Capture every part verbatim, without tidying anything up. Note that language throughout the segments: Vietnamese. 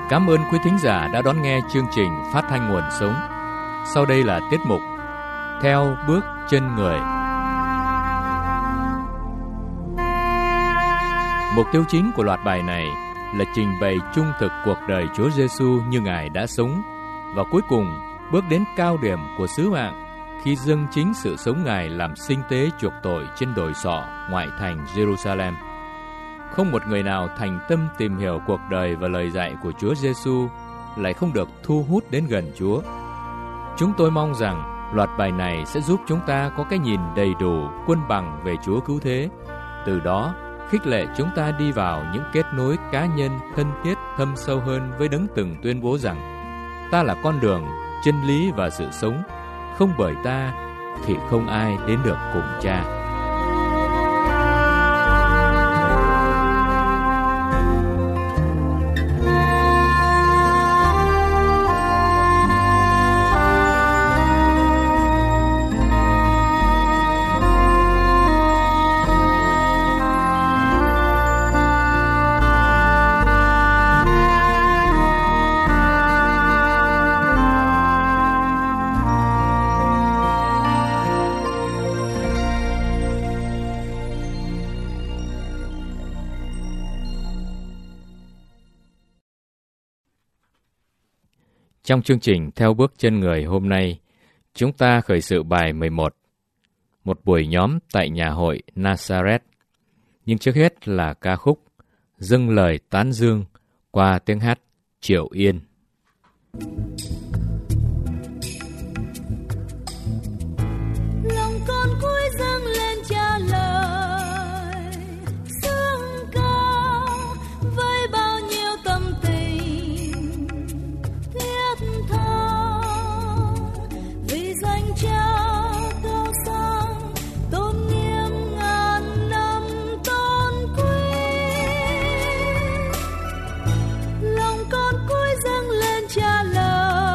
Cảm ơn quý thính giả đã đón nghe chương trình Phát thanh Nguồn Sống. Sau đây là tiết mục Theo Bước Chân Người. Mục tiêu chính của loạt bài này là trình bày trung thực cuộc đời Chúa Giêsu như Ngài đã sống, và cuối cùng bước đến cao điểm của sứ mạng khi dâng chính sự sống Ngài làm sinh tế chuộc tội trên đồi sọ ngoại thành Jerusalem. Không một người nào thành tâm tìm hiểu cuộc đời và lời dạy của Chúa Giêsu lại không được thu hút đến gần Chúa. Chúng tôi mong rằng loạt bài này sẽ giúp chúng ta có cái nhìn đầy đủ, quân bằng về Chúa cứu thế. Từ đó, khích lệ chúng ta đi vào những kết nối cá nhân thân thiết thâm sâu hơn với Đấng từng tuyên bố rằng ta là con đường, chân lý và sự sống, không bởi ta thì không ai đến được cùng Cha. Trong chương trình Theo Bước Chân Người hôm nay, chúng ta khởi sự bài mười một, một buổi nhóm tại nhà hội Nazareth. Nhưng trước hết là ca khúc Dâng Lời Tán Dương qua tiếng hát Triệu Yên. Lòng con cúi dâng lên Cha lời, sướng ca với bao nhiêu tâm tình thiết tha, vì danh Cha cao sang tôn nghiêm ngàn năm tôn quý. Lòng con cúi dâng lên Cha lời,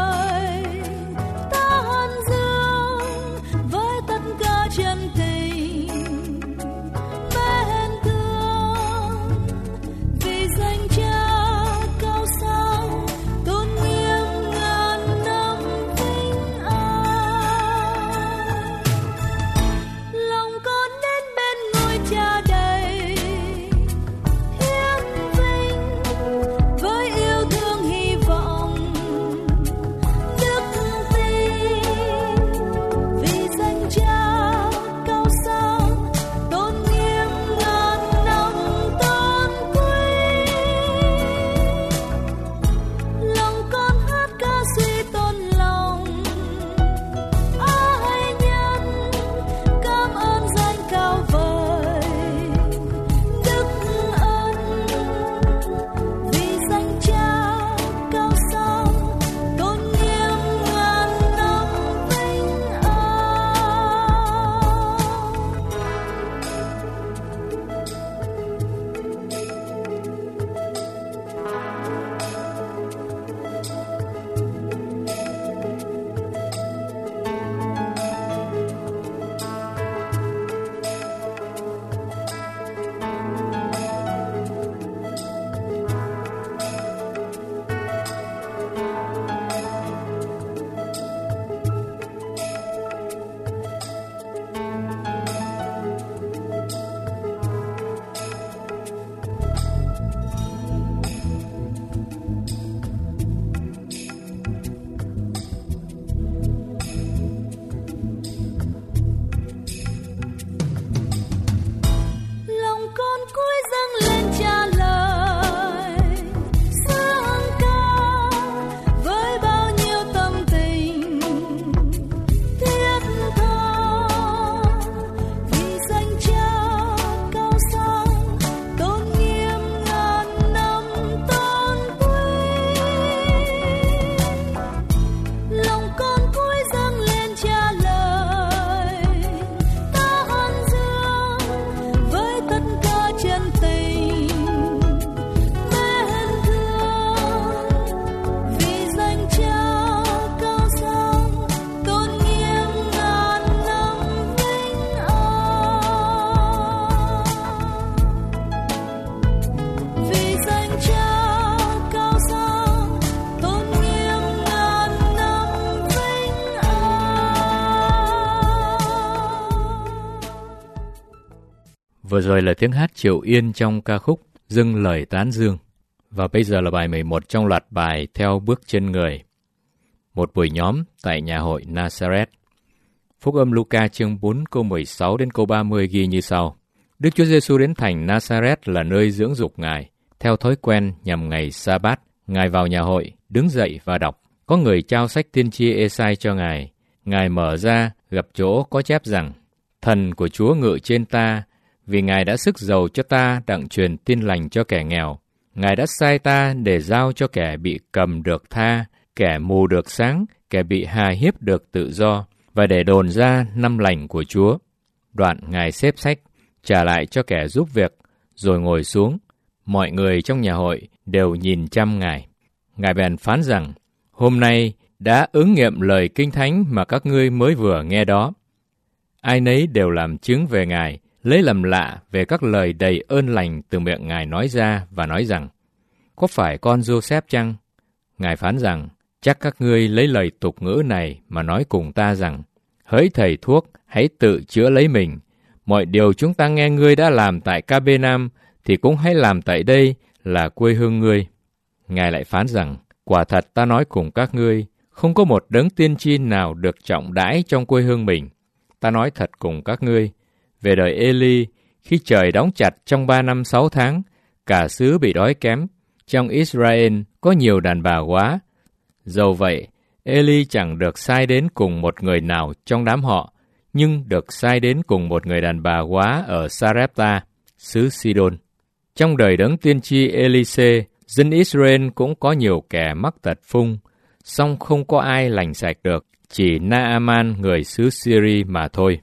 Vừa rồi là tiếng hát Triệu Yên trong ca khúc Dâng Lời Tán Dương. Và bây giờ là bài mười một trong loạt bài Theo Bước Chân Người. Một buổi nhóm tại nhà hội Nazareth. Phúc âm Luca chương bốn câu mười sáu đến câu ba mươi ghi như sau. Đức Chúa Giêsu đến thành Nazareth là nơi dưỡng dục Ngài. Theo thói quen nhằm ngày Sa-bát, Ngài vào nhà hội, đứng dậy và đọc. Có người trao sách tiên tri Ê-sai cho Ngài. Ngài mở ra, gặp chỗ có chép rằng: Thần của Chúa ngự trên ta, vì Ngài đã sức giàu cho ta đặng truyền tin lành cho kẻ nghèo. Ngài đã sai ta để giao cho kẻ bị cầm được tha, kẻ mù được sáng, kẻ bị hà hiếp được tự do, và để đồn ra năm lành của Chúa. Đoạn Ngài xếp sách, trả lại cho kẻ giúp việc, rồi ngồi xuống. Mọi người trong nhà hội đều nhìn chăm Ngài. Ngài bèn phán rằng: Hôm nay đã ứng nghiệm lời Kinh Thánh mà các ngươi mới vừa nghe đó. Ai nấy đều làm chứng về Ngài, lấy làm lạ về các lời đầy ơn lành từ miệng Ngài nói ra và nói rằng: Có phải con Giô-xép chăng? Ngài phán rằng: Chắc các ngươi lấy lời tục ngữ này mà nói cùng ta rằng: Hỡi thầy thuốc, hãy tự chữa lấy mình. Mọi điều chúng ta nghe ngươi đã làm tại Ca-bê-nam thì cũng hãy làm tại đây, là quê hương ngươi. Ngài lại phán rằng: Quả thật ta nói cùng các ngươi, không có một đấng tiên tri nào được trọng đãi trong quê hương mình. Ta nói thật cùng các ngươi, về đời Ê-li, khi trời đóng chặt trong ba năm sáu tháng, cả xứ bị đói kém, trong Israel có nhiều đàn bà quá. Dầu vậy, Ê-li chẳng được sai đến cùng một người nào trong đám họ, nhưng được sai đến cùng một người đàn bà quá ở Sa-rép-ta, xứ Si-đôn. Trong đời đấng tiên tri Ê-li-xê, dân Israel cũng có nhiều kẻ mắc tật phung, song không có ai lành sạch được, chỉ Na-a-man người xứ Syri mà thôi.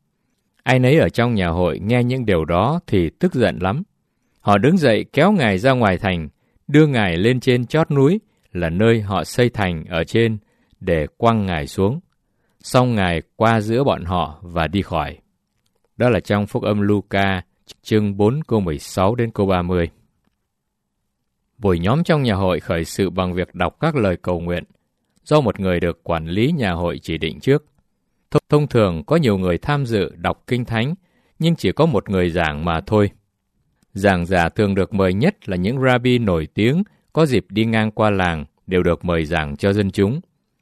Ai nấy ở trong nhà hội nghe những điều đó thì tức giận lắm. Họ đứng dậy kéo Ngài ra ngoài thành, đưa Ngài lên trên chót núi, là nơi họ xây thành ở trên, để quăng Ngài xuống. Xong Ngài qua giữa bọn họ và đi khỏi. Đó là trong Phúc âm Luca, chương bốn câu mười sáu đến câu ba mươi. Buổi nhóm trong nhà hội khởi sự bằng việc đọc các lời cầu nguyện, do một người được quản lý nhà hội chỉ định trước. Thông thường có nhiều người tham dự đọc Kinh Thánh, nhưng chỉ có một người giảng mà thôi. Giảng giả thường được mời nhất là những rabbi nổi tiếng có dịp đi ngang qua làng đều được mời giảng cho dân chúng.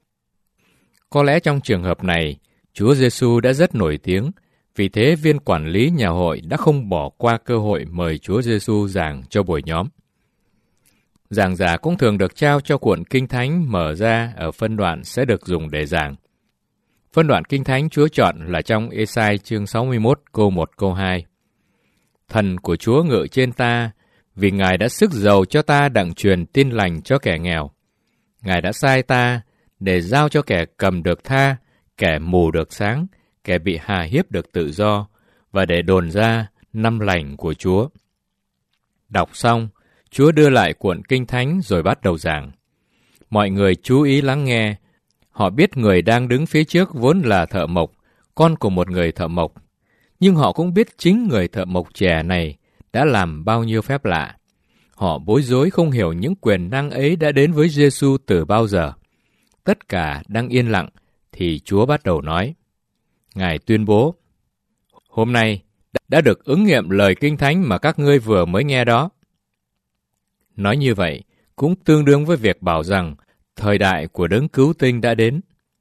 Có lẽ trong trường hợp này, Chúa Giêsu đã rất nổi tiếng, vì thế viên quản lý nhà hội đã không bỏ qua cơ hội mời Chúa Giêsu giảng cho buổi nhóm. Giảng giả cũng thường được trao cho cuộn Kinh Thánh mở ra ở phân đoạn sẽ được dùng để giảng. Phân đoạn Kinh Thánh Chúa chọn là trong Ê-sai chương sáu mươi mốt câu một câu hai. Thần của Chúa ngự trên ta, vì Ngài đã sức giàu cho ta đặng truyền tin lành cho kẻ nghèo. Ngài đã sai ta để giao cho kẻ cầm được tha, kẻ mù được sáng, kẻ bị hà hiếp được tự do, và để đồn ra năm lành của Chúa. Đọc xong, Chúa đưa lại cuộn Kinh Thánh rồi bắt đầu giảng. Mọi người chú ý lắng nghe. Họ biết người đang đứng phía trước vốn là thợ mộc, con của một người thợ mộc. Nhưng họ cũng biết chính người thợ mộc trẻ này đã làm bao nhiêu phép lạ. Họ bối rối không hiểu những quyền năng ấy đã đến với Giêsu từ bao giờ. Tất cả đang yên lặng, thì Chúa bắt đầu nói. Ngài tuyên bố: Hôm nay đã được ứng nghiệm lời Kinh Thánh mà các ngươi vừa mới nghe đó. Nói như vậy, cũng tương đương với việc bảo rằng thời đại của đấng cứu tinh đã đến.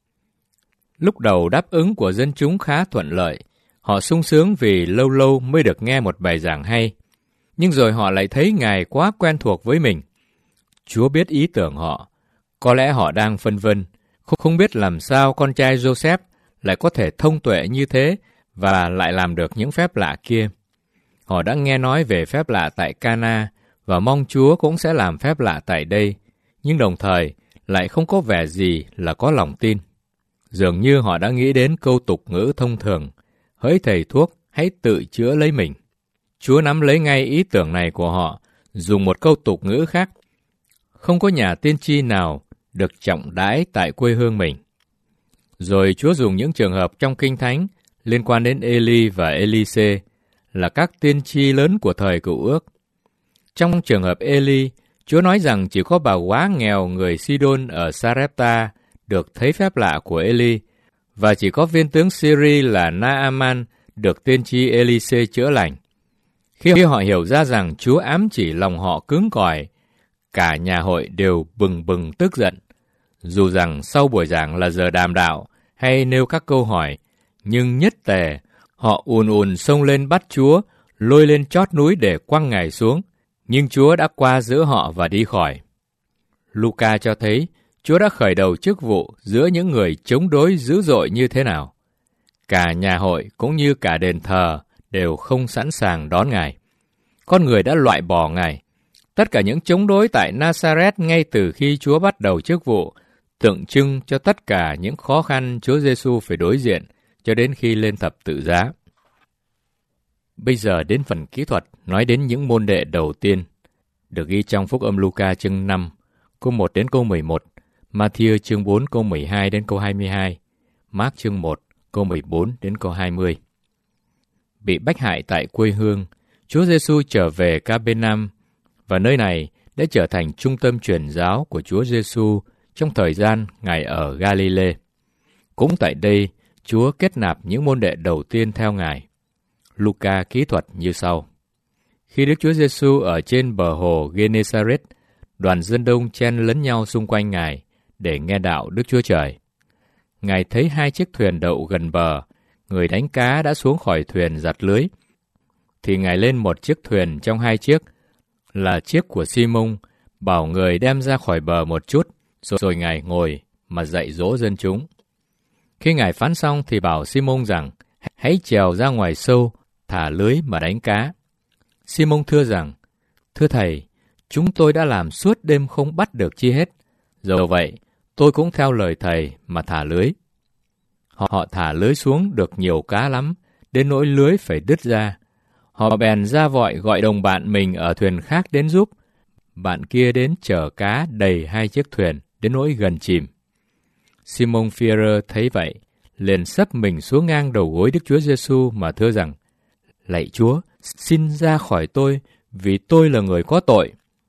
Lúc đầu đáp ứng của dân chúng khá thuận lợi. Họ sung sướng vì lâu lâu mới được nghe một bài giảng hay. Nhưng rồi họ lại thấy Ngài quá quen thuộc với mình. Chúa biết ý tưởng họ. Có lẽ họ đang phân vân, không biết làm sao con trai Giô-xép lại có thể thông tuệ như thế và lại làm được những phép lạ kia. Họ đã nghe nói về phép lạ tại Ca-na và mong Chúa cũng sẽ làm phép lạ tại đây, nhưng đồng thời lại không có vẻ gì là có lòng tin. Dường như họ đã nghĩ đến câu tục ngữ thông thường: Hỡi thầy thuốc, hãy tự chữa lấy mình. Chúa nắm lấy ngay ý tưởng này của họ, dùng một câu tục ngữ khác: Không có nhà tiên tri nào được trọng đãi tại quê hương mình. Rồi Chúa dùng những trường hợp trong Kinh Thánh liên quan đến Ê-li và Ê-li-xê, là các tiên tri lớn của thời Cựu Ước. Trong trường hợp Ê-li, Chúa nói rằng chỉ có bà quá nghèo người Si-đôn ở Sa-rép-ta được thấy phép lạ của Ê-li, và chỉ có viên tướng Syri là Na-a-man được tiên tri Ê-li-xê chữa lành. Khi họ hiểu ra rằng Chúa ám chỉ lòng họ cứng cỏi, cả nhà hội đều bừng bừng tức giận. Dù rằng sau buổi giảng là giờ đàm đạo hay nêu các câu hỏi, nhưng nhất tề họ ùn ùn xông lên bắt Chúa, lôi lên chót núi để quăng Ngài xuống. Nhưng Chúa đã qua giữa họ và đi khỏi. Luca cho thấy Chúa đã khởi đầu chức vụ giữa những người chống đối dữ dội như thế nào. Cả nhà hội cũng như cả đền thờ đều không sẵn sàng đón Ngài. Con người đã loại bỏ Ngài. Tất cả những chống đối tại Nazareth ngay từ khi Chúa bắt đầu chức vụ tượng trưng cho tất cả những khó khăn Chúa Giêsu phải đối diện cho đến khi lên thập tự giá. Bây giờ đến phần kỹ thuật nói đến những môn đệ đầu tiên, được ghi trong Phúc âm Luca chương năm, câu một đến câu mười một, Ma-thi-ơ chương bốn câu mười hai đến câu hai mươi hai, Mác chương một câu mười bốn đến câu hai mươi. Bị bách hại tại quê hương, Chúa Giêsu trở về Ca-bê-nam và nơi này đã trở thành trung tâm truyền giáo của Chúa Giêsu trong thời gian Ngài ở Ga-li-lê. Cũng tại đây, Chúa kết nạp những môn đệ đầu tiên theo Ngài. Luca kỹ thuật như sau. Khi Đức Chúa Giêsu ở trên bờ hồ Gê-nê-sa-rét, đoàn dân đông chen lấn nhau xung quanh Ngài để nghe đạo Đức Chúa Trời. Ngài thấy hai chiếc thuyền đậu gần bờ, người đánh cá đã xuống khỏi thuyền giặt lưới. Thì Ngài lên một chiếc thuyền trong hai chiếc, là chiếc của Si-mông, bảo người đem ra khỏi bờ một chút, rồi Ngài ngồi mà dạy dỗ dân chúng. Khi Ngài phán xong thì bảo Si-mông rằng, hãy trèo ra ngoài sâu, thả lưới mà đánh cá. Si-mông thưa rằng, thưa Thầy, chúng tôi đã làm suốt đêm không bắt được chi hết. Dẫu vậy, tôi cũng theo lời Thầy mà thả lưới. Họ, họ thả lưới xuống được nhiều cá lắm, đến nỗi lưới phải đứt ra. Họ bèn ra vọi gọi đồng bạn mình ở thuyền khác đến giúp. Bạn kia đến chở cá đầy hai chiếc thuyền, đến nỗi gần chìm. Si-mông Phi-e-rơ thấy vậy, liền xấp mình xuống ngang đầu gối Đức Chúa Giêsu mà thưa rằng, lạy Chúa, xin ra khỏi tôi, vì tôi là người có tội.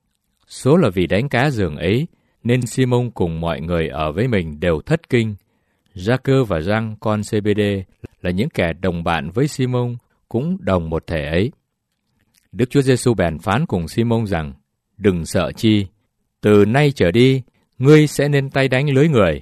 Số là vì đánh cá giường ấy, nên Si-mông cùng mọi người ở với mình đều thất kinh. Gia-cơ và Giăng con Zê-bê-đê là những kẻ đồng bạn với Si-mông, cũng đồng một thể ấy. Đức Chúa Giêsu bèn phán cùng Si-mông rằng, đừng sợ chi, từ nay trở đi, ngươi sẽ nên tay đánh lưới người.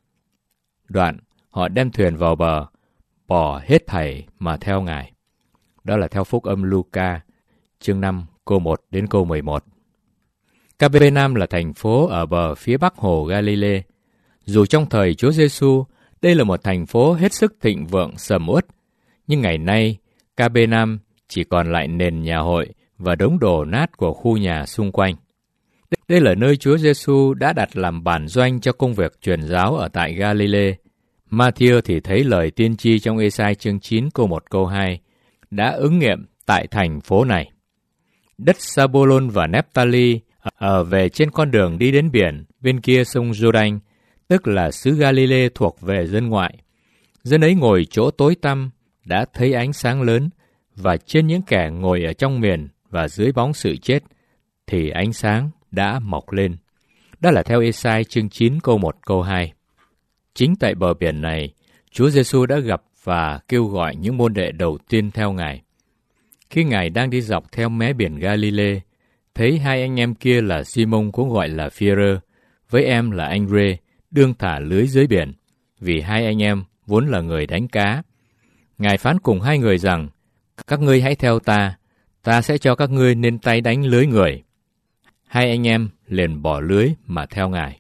Đoạn, họ đem thuyền vào bờ, bỏ hết thảy mà theo Ngài. Đó là theo Phúc âm Luca, chương năm, câu một đến câu mười một. Ca-bê-nam là thành phố ở bờ phía bắc hồ Ga-li-lê. Dù trong thời Chúa Giêsu, đây là một thành phố hết sức thịnh vượng sầm uất, nhưng ngày nay, Ca-bê-nam chỉ còn lại nền nhà hội và đống đổ nát của khu nhà xung quanh. Đây là nơi Chúa Giêsu đã đặt làm bản doanh cho công việc truyền giáo ở tại Ga-li-lê. Ma-thi-ơ thì thấy lời tiên tri trong Ê-sai chương chín câu một câu hai đã ứng nghiệm tại thành phố này. Đất Sa-bô-lôn và Nép-ta-li ở về trên con đường đi đến biển bên kia sông Giô-đanh, tức là xứ Ga-li-lê thuộc về dân ngoại. Dân ấy ngồi chỗ tối tăm đã thấy ánh sáng lớn, và trên những kẻ ngồi ở trong miền và dưới bóng sự chết thì ánh sáng đã mọc lên. Đó là theo Ê-sai chương chín câu một câu hai. Chính tại bờ biển này, Chúa Giêsu đã gặp và kêu gọi những môn đệ đầu tiên theo Ngài. Khi Ngài đang đi dọc theo mé biển Ga-li-lê, thấy hai anh em kia là Si-mông cũng gọi là Phi-e-rơ, với em là anh Rê, đương thả lưới dưới biển, vì hai anh em vốn là người đánh cá. Ngài phán cùng hai người rằng, các ngươi hãy theo ta, ta sẽ cho các ngươi nên tay đánh lưới người. Hai anh em liền bỏ lưới mà theo Ngài.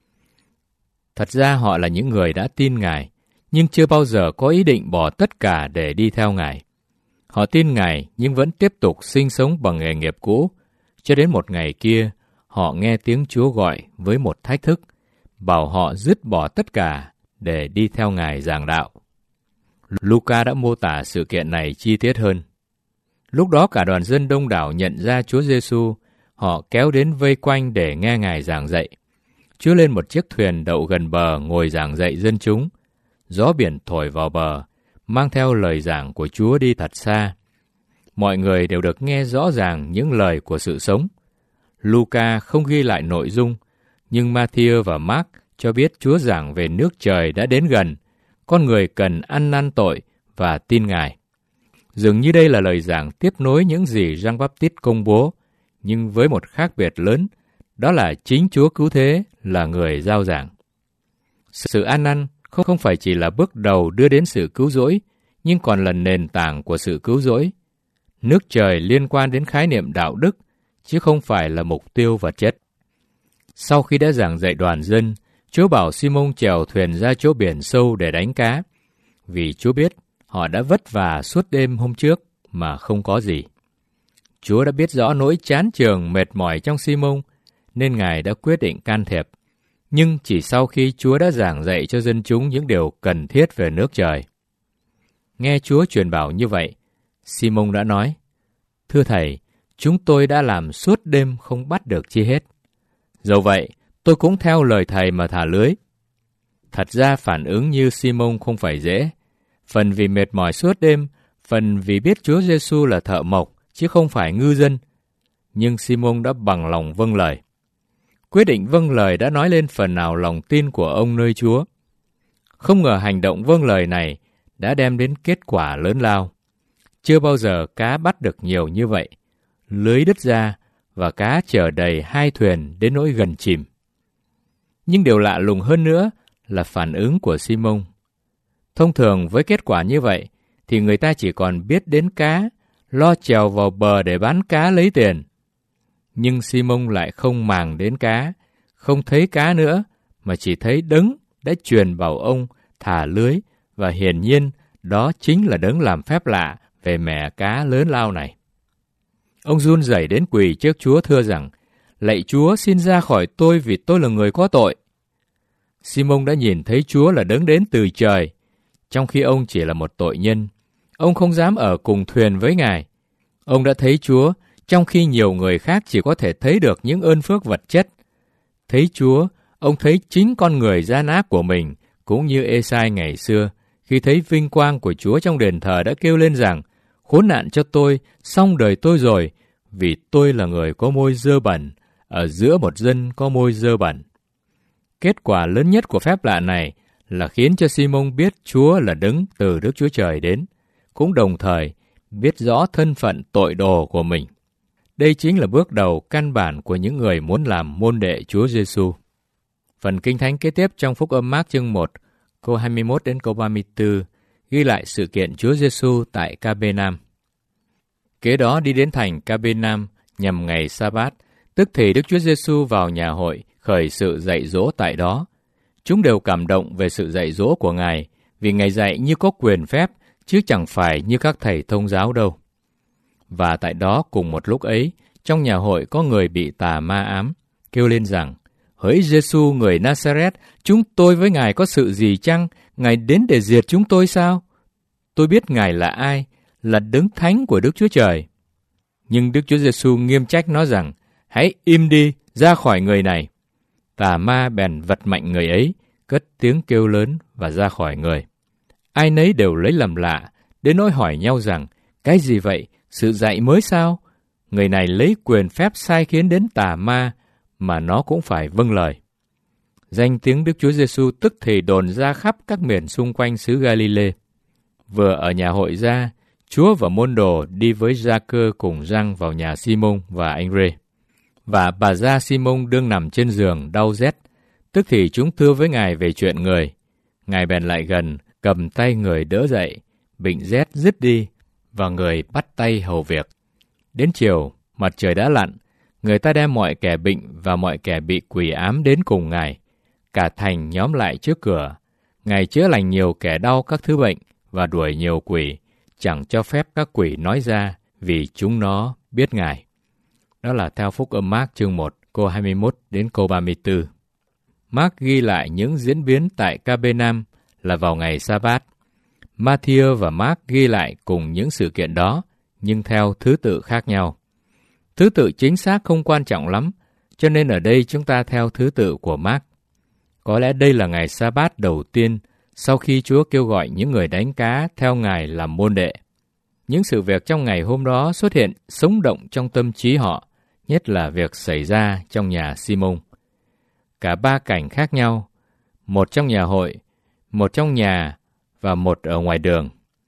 Thật ra họ là những người đã tin Ngài, nhưng chưa bao giờ có ý định bỏ tất cả để đi theo Ngài. Họ tin Ngài nhưng vẫn tiếp tục sinh sống bằng nghề nghiệp cũ, cho đến một ngày kia, họ nghe tiếng Chúa gọi với một thách thức, bảo họ dứt bỏ tất cả để đi theo Ngài giảng đạo. Luca đã mô tả sự kiện này chi tiết hơn. Lúc đó cả đoàn dân đông đảo nhận ra Chúa Giêsu, họ kéo đến vây quanh để nghe Ngài giảng dạy. Chúa lên một chiếc thuyền đậu gần bờ ngồi giảng dạy dân chúng. Gió biển thổi vào bờ, mang theo lời giảng của Chúa đi thật xa. Mọi người đều được nghe rõ ràng những lời của sự sống. Luca không ghi lại nội dung, nhưng Ma-thi-ơ và Mác cho biết Chúa giảng về nước trời đã đến gần, con người cần ăn năn tội và tin Ngài. Dường như đây là lời giảng tiếp nối những gì Giăng-Báp-tít công bố, nhưng với một khác biệt lớn, đó là chính Chúa Cứu Thế là người rao giảng. Sự ăn năn không, không phải chỉ là bước đầu đưa đến sự cứu rỗi, nhưng còn là nền tảng của sự cứu rỗi. Nước trời liên quan đến khái niệm đạo đức, chứ không phải là mục tiêu vật chất. Sau khi đã giảng dạy đoàn dân, Chúa bảo Si-mông chèo thuyền ra chỗ biển sâu để đánh cá, vì Chúa biết họ đã vất vả suốt đêm hôm trước mà không có gì. Chúa đã biết rõ nỗi chán chường mệt mỏi trong Si-mông, nên Ngài đã quyết định can thiệp. Nhưng chỉ sau khi Chúa đã giảng dạy cho dân chúng những điều cần thiết về nước trời. Nghe Chúa truyền bảo như vậy, Si-mông đã nói, Thưa Thầy, chúng tôi đã làm suốt đêm không bắt được chi hết. Dẫu vậy, tôi cũng theo lời Thầy mà thả lưới. Thật ra phản ứng như Si-mông không phải dễ. Phần vì mệt mỏi suốt đêm, phần vì biết Chúa Giê-xu là thợ mộc, chứ không phải ngư dân. Nhưng Si-mông đã bằng lòng vâng lời. Quyết định vâng lời đã nói lên phần nào lòng tin của ông nơi Chúa. Không ngờ hành động vâng lời này đã đem đến kết quả lớn lao. Chưa bao giờ cá bắt được nhiều như vậy. Lưới đứt ra và cá chở đầy hai thuyền đến nỗi gần chìm. Nhưng điều lạ lùng hơn nữa là phản ứng của Si-mông. Thông thường với kết quả như vậy thì người ta chỉ còn biết đến cá, lo chèo vào bờ để bán cá lấy tiền. Nhưng Si-mông lại không màng đến cá, không thấy cá nữa, mà chỉ thấy Đấng đã truyền bảo ông thả lưới, và hiển nhiên đó chính là Đấng làm phép lạ về mẻ cá lớn lao này. Ông run rẩy đến quỳ trước Chúa thưa rằng, Lạy Chúa, xin ra khỏi tôi vì tôi là người có tội. Si-mông đã nhìn thấy Chúa là Đấng đến từ trời, trong khi ông chỉ là một tội nhân. Ông không dám ở cùng thuyền với Ngài. Ông đã thấy Chúa, trong khi nhiều người khác chỉ có thể thấy được những ơn phước vật chất. Thấy Chúa, ông thấy chính con người gian ác của mình, cũng như Ê-sai ngày xưa, khi thấy vinh quang của Chúa trong đền thờ đã kêu lên rằng, khốn nạn cho tôi, xong đời tôi rồi, vì tôi là người có môi dơ bẩn, ở giữa một dân có môi dơ bẩn. Kết quả lớn nhất của phép lạ này là khiến cho Si-mông biết Chúa là Đấng từ Đức Chúa Trời đến, cũng đồng thời biết rõ thân phận tội đồ của mình. Đây chính là bước đầu căn bản của những người muốn làm môn đệ Chúa Giê-xu. Phần Kinh Thánh kế tiếp trong Phúc Âm Mác chương một, câu hai mươi mốt đến câu ba mươi tư, ghi lại sự kiện Chúa Giê-xu tại Ca-bê-nam. Kế đó đi đến thành Ca-bê-nam nhằm ngày Sa-bát, tức thì Đức Chúa Giê-xu vào nhà hội khởi sự dạy dỗ tại đó. Chúng đều cảm động về sự dạy dỗ của Ngài, vì Ngài dạy như có quyền phép, chứ chẳng phải như các thầy thông giáo đâu. Và tại đó cùng một lúc ấy, trong nhà hội có người bị tà ma ám, kêu lên rằng, hỡi Giê-xu người Na-sa-rét, chúng tôi với Ngài có sự gì chăng? Ngài đến để diệt chúng tôi sao? Tôi biết Ngài là ai, là Đấng Thánh của Đức Chúa Trời. Nhưng Đức Chúa Giê-xu nghiêm trách nó rằng, hãy im đi, ra khỏi người này. Tà ma bèn vật mạnh người ấy, cất tiếng kêu lớn và ra khỏi người. Ai nấy đều lấy làm lạ, đến nỗi hỏi nhau rằng, cái gì vậy, sự dạy mới sao? Người này lấy quyền phép sai khiến đến tà ma, mà nó cũng phải vâng lời. Danh tiếng Đức Chúa Giê-xu tức thì đồn ra khắp các miền xung quanh xứ Ga-li-lê. Vừa ở nhà hội ra, Chúa và môn đồ đi với Gia-cơ cùng Giăng vào nhà Si-mông và anh Rê. Và bà gia Si-mông đương nằm trên giường đau rét, tức thì chúng thưa với Ngài về chuyện người. Ngài bèn lại gần, cầm tay người đỡ dậy, bệnh rét dứt đi, và người bắt tay hầu việc. Đến chiều, mặt trời đã lặn, người ta đem mọi kẻ bệnh và mọi kẻ bị quỷ ám đến cùng Ngài. Cả thành nhóm lại trước cửa. Ngài chữa lành nhiều kẻ đau các thứ bệnh và đuổi nhiều quỷ, chẳng cho phép các quỷ nói ra vì chúng nó biết Ngài. Đó là theo Phúc Âm Mác chương một, câu hai mươi mốt đến câu ba mươi tư. Mác ghi lại những diễn biến tại Ca-bê-nam là vào ngày Sa-bát. Ma-thi-ơ và Mác ghi lại cùng những sự kiện đó, nhưng theo thứ tự khác nhau. Thứ tự chính xác không quan trọng lắm, cho nên ở đây chúng ta theo thứ tự của Mác. Có lẽ đây là ngày Sa-bát đầu tiên sau khi Chúa kêu gọi những người đánh cá theo Ngài làm môn đệ. Những sự việc trong ngày hôm đó xuất hiện sống động trong tâm trí họ, nhất là việc xảy ra trong nhà Si-mông. Cả ba cảnh khác nhau, một trong nhà hội, một trong nhà và một ở ngoài đường.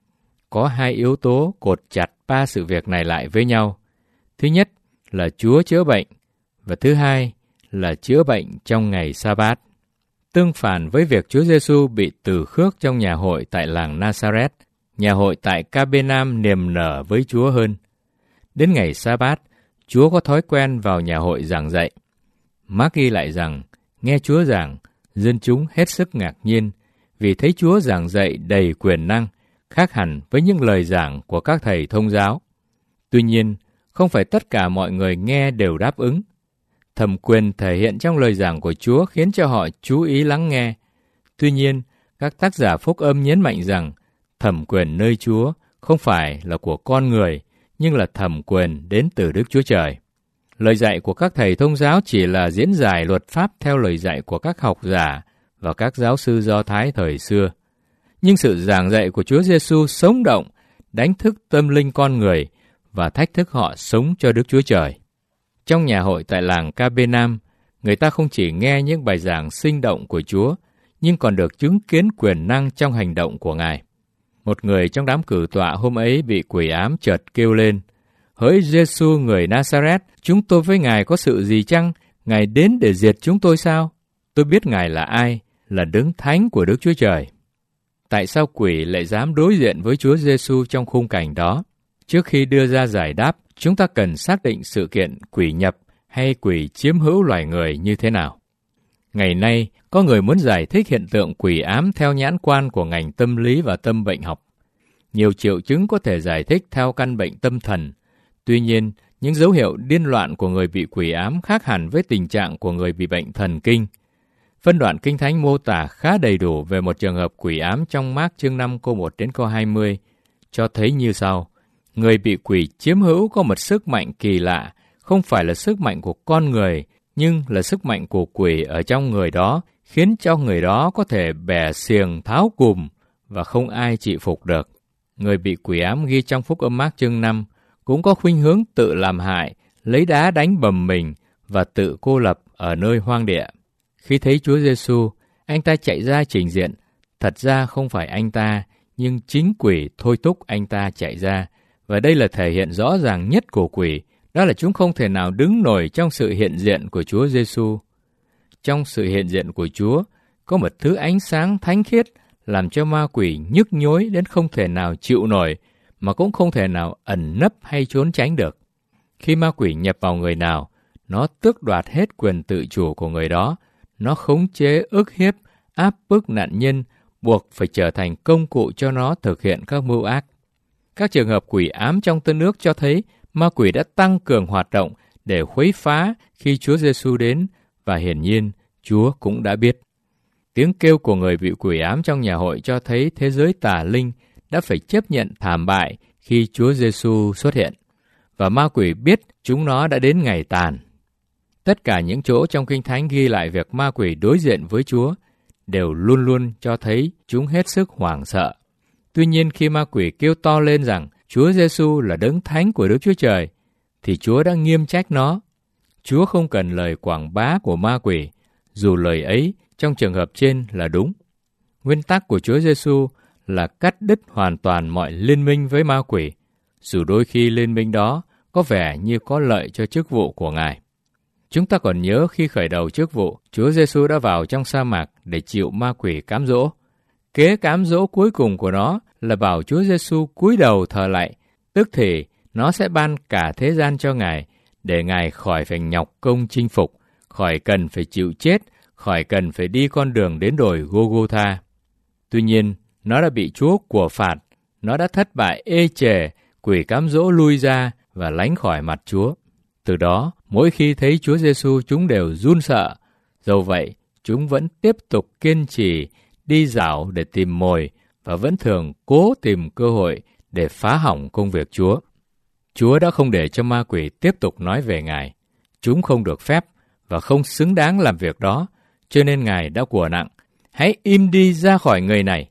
có hai yếu tố cột chặt ba sự việc này lại với nhau. Thứ nhất là Chúa chữa bệnh, và thứ hai là chữa bệnh trong ngày Sa-bát. Tương phản với việc Chúa Giêsu bị từ khước trong nhà hội tại làng Nazareth, nhà hội tại Ca-bê-nam niềm nở với Chúa hơn. Đến ngày Sa-bát, Chúa có thói quen vào nhà hội giảng dạy. Mác ghi lại rằng, nghe Chúa giảng, dân chúng hết sức ngạc nhiên, vì thấy Chúa giảng dạy đầy quyền năng, khác hẳn với những lời giảng của các thầy thông giáo. Tuy nhiên, không phải tất cả mọi người nghe đều đáp ứng. Thẩm quyền thể hiện trong lời giảng của Chúa khiến cho họ chú ý lắng nghe. Tuy nhiên, các tác giả phúc âm nhấn mạnh rằng thẩm quyền nơi Chúa không phải là của con người, nhưng là thẩm quyền đến từ Đức Chúa Trời. Lời dạy của các thầy thông giáo chỉ là diễn giải luật pháp theo lời dạy của các học giả và các giáo sư Do Thái thời xưa. Nhưng sự giảng dạy của Chúa Giêsu sống động, đánh thức tâm linh con người và thách thức họ sống cho Đức Chúa Trời. Trong nhà hội tại làng Ca-bê-nam, người ta không chỉ nghe những bài giảng sinh động của Chúa, nhưng còn được chứng kiến quyền năng trong hành động của Ngài. Một người trong đám cử tọa hôm ấy bị quỷ ám chợt kêu lên: "Hỡi Giêsu người Nazareth, chúng tôi với Ngài có sự gì chăng? Ngài đến để diệt chúng tôi sao? Tôi biết Ngài là ai, là Đấng Thánh của Đức Chúa Trời." Tại sao quỷ lại dám đối diện với Chúa Giêsu trong khung cảnh đó? Trước khi đưa ra giải đáp, chúng ta cần xác định sự kiện quỷ nhập hay quỷ chiếm hữu loài người như thế nào. Ngày nay, có người muốn giải thích hiện tượng quỷ ám theo nhãn quan của ngành tâm lý và tâm bệnh học. Nhiều triệu chứng có thể giải thích theo căn bệnh tâm thần. Tuy nhiên, những dấu hiệu điên loạn của người bị quỷ ám khác hẳn với tình trạng của người bị bệnh thần kinh. Phân đoạn Kinh Thánh mô tả khá đầy đủ về một trường hợp quỷ ám trong Mác chương năm câu một đến câu hai mươi, cho thấy như sau. Người bị quỷ chiếm hữu có một sức mạnh kỳ lạ, không phải là sức mạnh của con người, nhưng là sức mạnh của quỷ ở trong người đó, khiến cho người đó có thể bẻ xiềng tháo cùm và không ai trị phục được. Người bị quỷ ám ghi trong Phúc âm Mác chương năm cũng có khuynh hướng tự làm hại, lấy đá đánh bầm mình và tự cô lập ở nơi hoang địa. Khi thấy Chúa Giêsu, anh ta chạy ra trình diện. Thật ra không phải anh ta, nhưng chính quỷ thôi thúc anh ta chạy ra. Và đây là thể hiện rõ ràng nhất của quỷ, đó là chúng không thể nào đứng nổi trong sự hiện diện của Chúa Giêsu. Trong sự hiện diện của Chúa, có một thứ ánh sáng thánh khiết làm cho ma quỷ nhức nhối đến không thể nào chịu nổi, mà cũng không thể nào ẩn nấp hay trốn tránh được. Khi ma quỷ nhập vào người nào, nó tước đoạt hết quyền tự chủ của người đó, nó khống chế, ức hiếp, áp bức nạn nhân, buộc phải trở thành công cụ cho nó thực hiện các mưu ác. Các trường hợp quỷ ám trong Tân Ước cho thấy ma quỷ đã tăng cường hoạt động để khuấy phá khi Chúa Giêsu đến, và hiển nhiên Chúa cũng đã biết. Tiếng kêu của người bị quỷ ám trong nhà hội cho thấy thế giới tà linh đã phải chấp nhận thảm bại khi Chúa Giêsu xuất hiện, và ma quỷ biết chúng nó đã đến ngày tàn. Tất cả những chỗ trong Kinh Thánh ghi lại việc ma quỷ đối diện với Chúa đều luôn luôn cho thấy chúng hết sức hoảng sợ. Tuy nhiên khi ma quỷ kêu to lên rằng Chúa Giêsu là Đấng Thánh của Đức Chúa Trời, thì Chúa đã nghiêm trách nó. Chúa không cần lời quảng bá của ma quỷ, dù lời ấy trong trường hợp trên là đúng. Nguyên tắc của Chúa Giêsu là cắt đứt hoàn toàn mọi liên minh với ma quỷ, dù đôi khi liên minh đó có vẻ như có lợi cho chức vụ của Ngài. Chúng ta còn nhớ khi khởi đầu chức vụ, Chúa Giêsu đã vào trong sa mạc để chịu ma quỷ cám dỗ. Kế cám dỗ cuối cùng của nó là bảo Chúa Giêsu cúi đầu thờ lạy, tức thì nó sẽ ban cả thế gian cho Ngài, để Ngài khỏi phải nhọc công chinh phục, khỏi cần phải chịu chết, khỏi cần phải đi con đường đến đồi Gô-gô-tha. Tuy nhiên, nó đã bị Chúa của phạt, nó đã thất bại ê chề, quỷ cám dỗ lui ra và lánh khỏi mặt Chúa. Từ đó, mỗi khi thấy Chúa Giêsu chúng đều run sợ. Dẫu vậy, chúng vẫn tiếp tục kiên trì đi dạo để tìm mồi và vẫn thường cố tìm cơ hội để phá hỏng công việc Chúa. Chúa đã không để cho ma quỷ tiếp tục nói về Ngài. Chúng không được phép và không xứng đáng làm việc đó, cho nên Ngài đã của nặng: hãy im đi ra khỏi người này.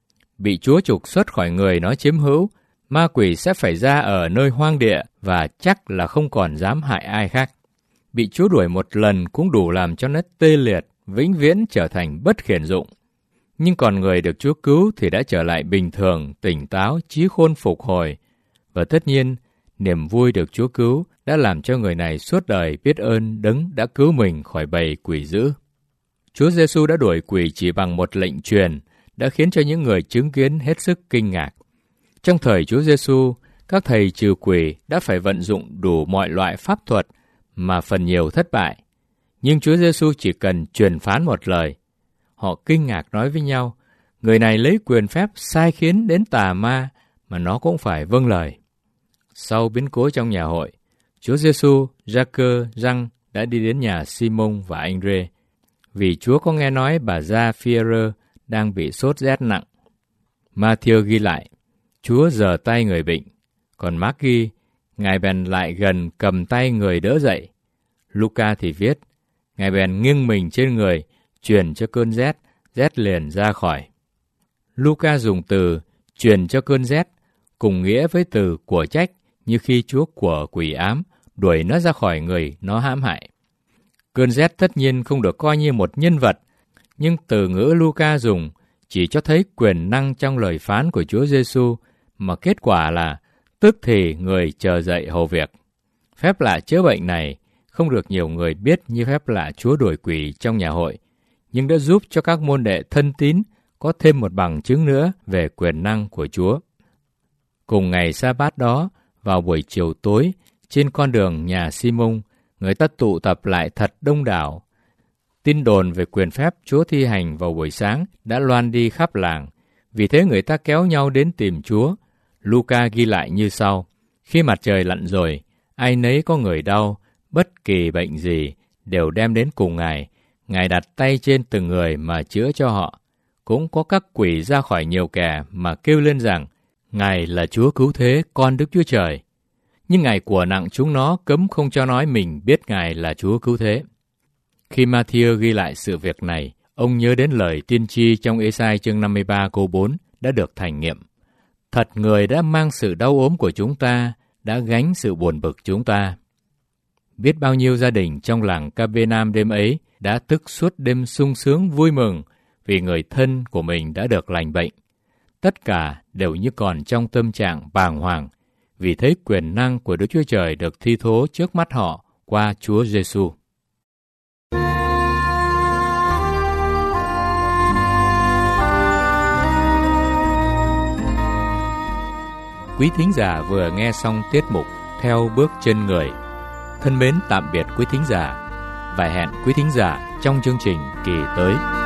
Bị Chúa trục xuất khỏi người nó chiếm hữu, ma quỷ sẽ phải ra ở nơi hoang địa và chắc là không còn dám hại ai khác. Bị Chúa đuổi một lần cũng đủ làm cho nó tê liệt, vĩnh viễn trở thành bất khiển dụng. Nhưng còn người được Chúa cứu thì đã trở lại bình thường, tỉnh táo, trí khôn phục hồi. Và tất nhiên, niềm vui được Chúa cứu đã làm cho người này suốt đời biết ơn Đấng đã cứu mình khỏi bầy quỷ dữ. Chúa Giêsu đã đuổi quỷ chỉ bằng một lệnh truyền, đã khiến cho những người chứng kiến hết sức kinh ngạc. Trong thời Chúa Giêsu, các thầy trừ quỷ đã phải vận dụng đủ mọi loại pháp thuật mà phần nhiều thất bại. Nhưng Chúa Giêsu chỉ cần truyền phán một lời. Họ kinh ngạc nói với nhau, người này lấy quyền phép sai khiến đến tà ma mà nó cũng phải vâng lời. Sau biến cố trong nhà hội, Chúa Giêsu, Gia-cơ, Giăng đã đi đến nhà Si-mông và Anh-rê, vì Chúa có nghe nói bà Gia Phi-e-rơ đang bị sốt rét nặng. Ma-thiêu ghi lại, Chúa giở tay người bệnh, còn Mác ghi, Ngài bèn lại gần cầm tay người đỡ dậy. Luca thì viết, Ngài bèn nghiêng mình trên người, truyền cho cơn rét, rét liền ra khỏi. Luca dùng từ truyền cho cơn rét, cùng nghĩa với từ của trách, như khi Chúa của quỷ ám, đuổi nó ra khỏi người nó hãm hại. Cơn rét tất nhiên không được coi như một nhân vật, nhưng từ ngữ Luca dùng chỉ cho thấy quyền năng trong lời phán của Chúa Giêsu, mà kết quả là tức thì người chờ dậy hầu việc. Phép lạ chữa bệnh này không được nhiều người biết như phép lạ Chúa đuổi quỷ trong nhà hội, nhưng đã giúp cho các môn đệ thân tín có thêm một bằng chứng nữa về quyền năng của Chúa. Cùng ngày Sa-bát đó, vào buổi chiều tối, trên con đường nhà Si-mông, người ta tụ tập lại thật đông đảo. Tin đồn về quyền phép Chúa thi hành vào buổi sáng đã loan đi khắp làng, vì thế người ta kéo nhau đến tìm Chúa. Luca ghi lại như sau, khi mặt trời lặn rồi, ai nấy có người đau, bất kỳ bệnh gì, đều đem đến cùng Ngài. Ngài đặt tay trên từng người mà chữa cho họ. Cũng có các quỷ ra khỏi nhiều kẻ mà kêu lên rằng, Ngài là Chúa cứu thế, con Đức Chúa Trời. Nhưng Ngài của nặng chúng nó cấm không cho nói mình biết Ngài là Chúa cứu thế. Khi Ma-thi-ơ ghi lại sự việc này, ông nhớ đến lời tiên tri trong Ê-sai chương năm mươi ba câu bốn đã được thành nghiệm. Thật người đã mang sự đau ốm của chúng ta, đã gánh sự buồn bực chúng ta. Biết bao nhiêu gia đình trong làng Ca-bê-nam đêm ấy đã thức suốt đêm sung sướng vui mừng vì người thân của mình đã được lành bệnh. Tất cả đều như còn trong tâm trạng bàng hoàng, vì thấy quyền năng của Đức Chúa Trời được thi thố trước mắt họ qua Chúa Giêsu. Quý thính giả vừa nghe xong tiết mục Theo bước chân người. Thân mến tạm biệt quý thính giả và hẹn quý thính giả trong chương trình kỳ tới.